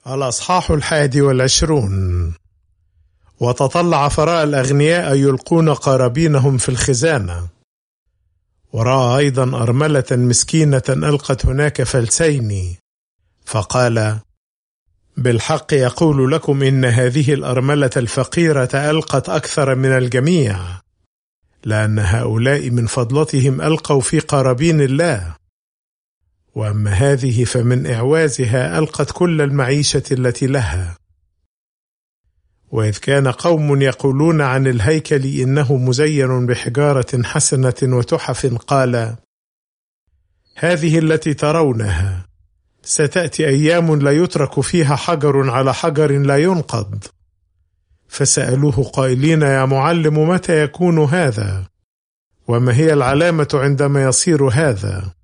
الأصحاح 21. وتطلع فراء الأغنياء يلقون قرابينهم في الخزانة، ورأى أيضا أرملة مسكينة ألقت هناك فلسين، فقال: بالحق يقول لكم إن هذه الأرملة الفقيرة ألقت أكثر من الجميع، لأن هؤلاء من فضلتهم ألقوا في قرابين الله، وأما هذه فمن إعوازها ألقت كل المعيشة التي لها. وإذ كان قوم يقولون عن الهيكل إنه مزين بحجارة حسنة وتحف، قال: هذه التي ترونها ستأتي أيام لا يترك فيها حجر على حجر لا ينقض. فسألوه قائلين: يا معلم، متى يكون هذا؟ وما هي العلامة عندما يصير هذا؟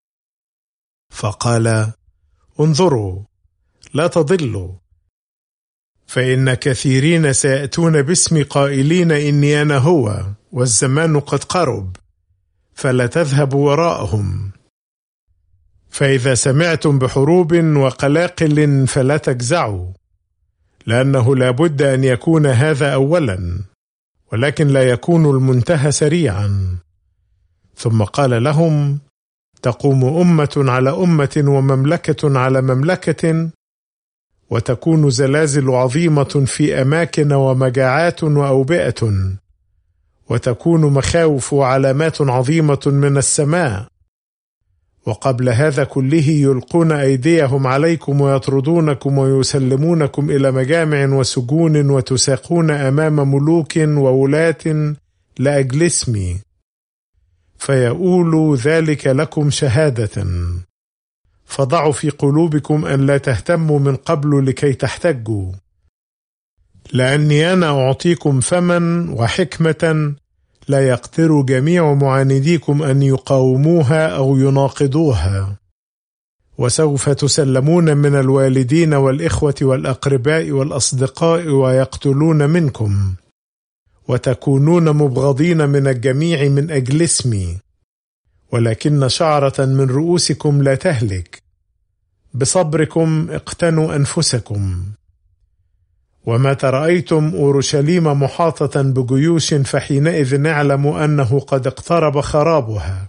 فقال: انظروا لا تضلوا، فإن كثيرين سيأتون باسمي قائلين إني أنا هو، والزمان قد قرب، فلا تذهبوا وراءهم. فإذا سمعتم بحروب وقلاقل فلا تجزعوا، لأنه لا بد أن يكون هذا أولا، ولكن لا يكون المنتهى سريعا. ثم قال لهم: تقوم أمة على أمة ومملكة على مملكة، وتكون زلازل عظيمة في أماكن ومجاعات وأوبئة، وتكون مخاوف وعلامات عظيمة من السماء. وقبل هذا كله يلقون أيديهم عليكم ويطردونكم ويسلمونكم إلى مجامع وسجون، وتساقون أمام ملوك وولاة لأجل اسمي، فيقول ذلك لكم شهادة. فضعوا في قلوبكم أن لا تهتموا من قبل لكي تحتجوا، لأني أنا أعطيكم فما وحكمة لا يقدر جميع معانديكم أن يقاوموها أو يناقضوها. وسوف تسلمون من الوالدين والإخوة والأقرباء والأصدقاء ويقتلون منكم، وتكونون مبغضين من الجميع من أجل اسمي، ولكن شعرة من رؤوسكم لا تهلك. بصبركم اقتنوا أنفسكم. وما رأيتم أورشليم محاطة بجيوش، فحينئذ نعلم أنه قد اقترب خرابها.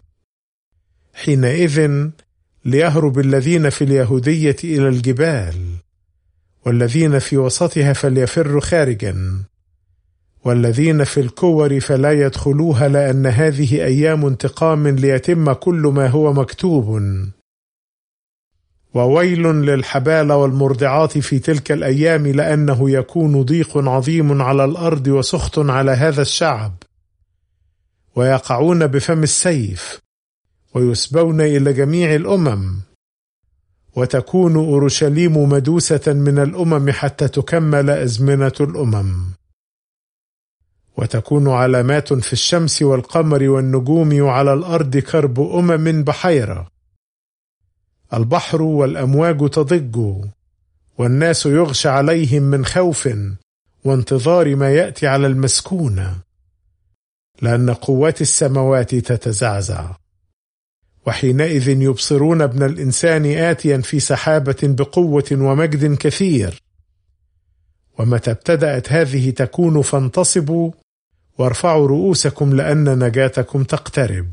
حينئذ ليهرب الذين في اليهودية إلى الجبال، والذين في وسطها فليفروا خارجا، والذين في الكور فلا يدخلوها، لأن هذه أيام انتقام ليتم كل ما هو مكتوب. وويل للحبال والمرضعات في تلك الأيام، لأنه يكون ضيق عظيم على الأرض وسخط على هذا الشعب، ويقعون بفم السيف، ويسبون إلى جميع الأمم. وتكون أورشليم مدوسة من الأمم حتى تكمل أزمنة الأمم. وتكون علامات في الشمس والقمر والنجوم، وعلى الأرض كرب بحيرة. البحر والأمواج تضج، والناس يغشى عليهم من خوف وانتظار ما يأتي على المسكونة، لأن قوات السماوات تتزعزع. وحينئذ يبصرون ابن الإنسان آتيا في سحابة بقوة ومجد كثير. ومتى ابتدأت هذه تكون فانتصبوا وارفعوا رؤوسكم، لأن نجاتكم تقترب.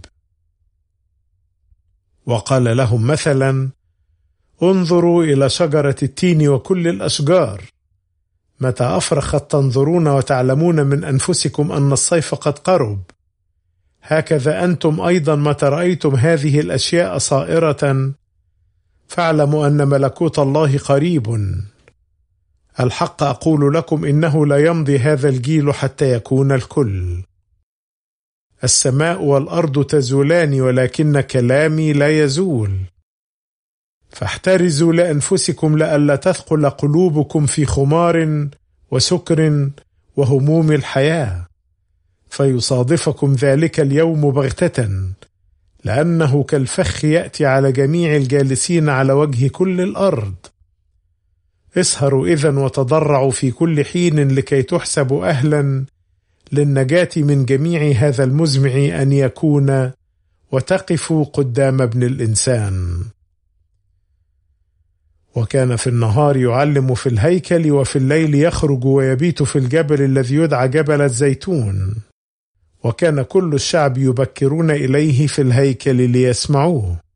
وقال لهم مثلا: انظروا إلى شجرة التين وكل الأشجار، متى أفرخت تنظرون وتعلمون من أنفسكم أن الصيف قد قرب. هكذا أنتم أيضا متى رأيتم هذه الأشياء صائرة، فاعلموا أن ملكوت الله قريب. الحق أقول لكم إنه لا يمضي هذا الجيل حتى يكون الكل. السماء والأرض تزولان، ولكن كلامي لا يزول. فاحترزوا لأنفسكم لئلا تثقل قلوبكم في خمار وسكر وهموم الحياة، فيصادفكم ذلك اليوم بغتة، لأنه كالفخ يأتي على جميع الجالسين على وجه كل الأرض. اسهروا إذن وتضرعوا في كل حين، لكي تحسبوا أهلا للنجاة من جميع هذا المزمع أن يكون، وتقفوا قدام ابن الإنسان. وكان في النهار يعلم في الهيكل، وفي الليل يخرج ويبيت في الجبل الذي يدعى جبل الزيتون. وكان كل الشعب يبكرون إليه في الهيكل ليسمعوه.